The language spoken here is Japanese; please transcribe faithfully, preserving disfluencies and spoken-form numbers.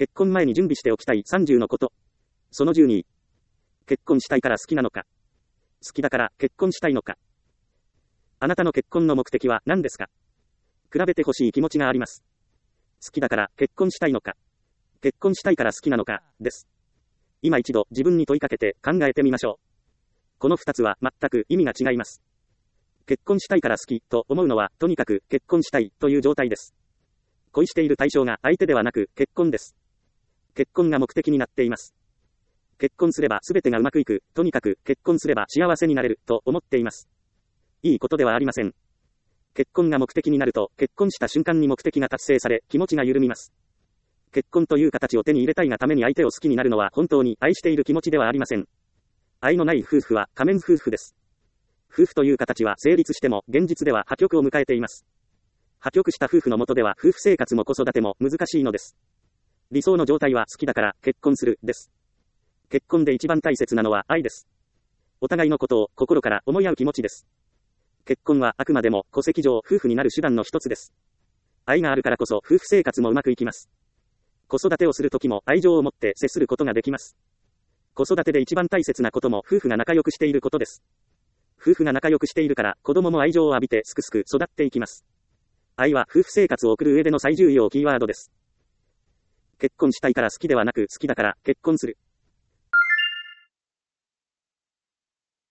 結婚前に準備しておきたいさんじゅうのこと。そのじゅうに。結婚したいから好きなのか。好きだから結婚したいのか。あなたの結婚の目的は何ですか。比べてほしい気持ちがあります。好きだから結婚したいのか。結婚したいから好きなのか、です。今一度自分に問いかけて考えてみましょう。この二つは全く意味が違います。結婚したいから好きと思うのは、とにかく結婚したいという状態です。恋している対象が相手ではなく結婚です。結婚が目的になっています。結婚すれば全てがうまくいく、とにかく結婚すれば幸せになれると思っています。いいことではありません。結婚が目的になると、結婚した瞬間に目的が達成され、気持ちが緩みます。結婚という形を手に入れたいがために相手を好きになるのは本当に愛している気持ちではありません。愛のない夫婦は仮面夫婦です。夫婦という形は成立しても現実では破局を迎えています。破局した夫婦の下では夫婦生活も子育ても難しいのです。理想の状態は好きだから結婚するです。結婚で一番大切なのは愛です。お互いのことを心から思い合う気持ちです。結婚はあくまでも戸籍上夫婦になる手段の一つです。愛があるからこそ夫婦生活もうまくいきます。子育てをするときも愛情を持って接することができます。子育てで一番大切なことも夫婦が仲良くしていることです。夫婦が仲良くしているから子供も愛情を浴びてすくすく育っていきます。愛は夫婦生活を送る上での最重要キーワードです。結婚したいから好きではなく好きだから結婚する。